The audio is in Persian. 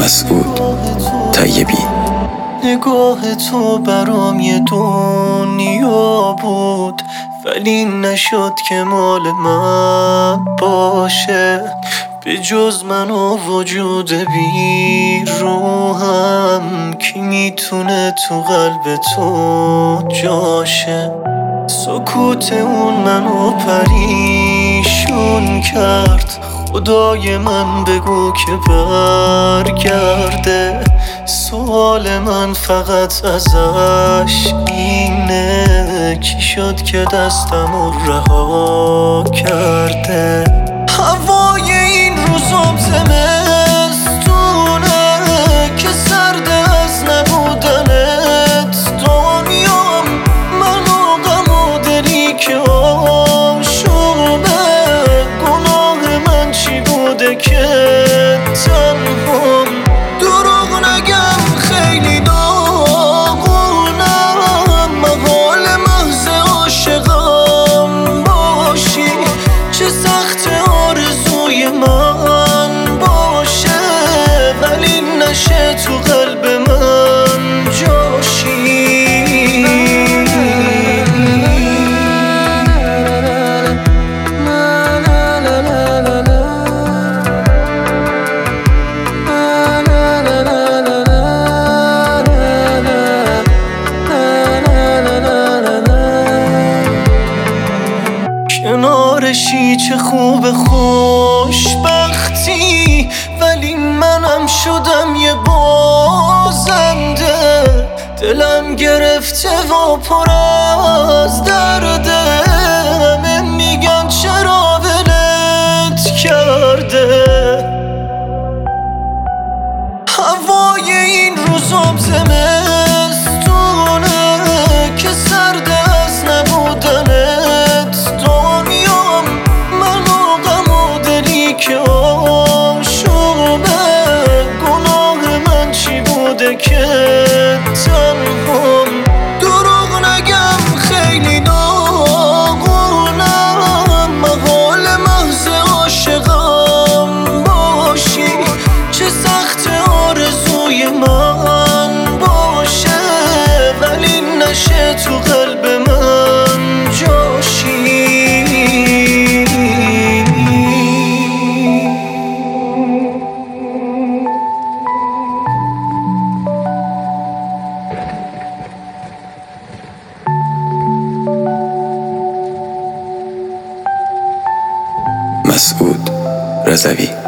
مسعود طیبی. نگاه تو برام یه دنیا بود، ولی نشد که مال من باشه. به جز من و وجود بیروحم، کی میتونه تو قلب تو جاشه؟ سکوت اون منو پریشون کرد، خدای من بگو که برگرده. سوال من فقط ازش اینه، چی شد که دستمو رها کرده؟ هوای این روزم زمستونه که سرد از نبودنت. دنیام منو غم و دلی که آشوبه. گناه من چی بوده که تنهام؟ دروغ نگم خیلی داغونم، محال محض عاشقم باشی. چه سخت آرزوی من باشه، ولی نشه تو قلب من جاشی. کنارشی چه خوب خوشبختی، ولی منم شدم یه بازنده. دلم گرفته و پر از درده، همه میگن چرا ولت کرده؟ هوای این روزم زمستونه که سرد از نبودنت. دنیام منو غم و دلی که آشوبه. گناه من چی بوده که تنهام؟ دروغ نگم خیلی داغونم، محال محض عاشقم باشی. چه سخت آرزوی من باشه، ولی نشه تو قلب من جاشی. مسعود رضوی.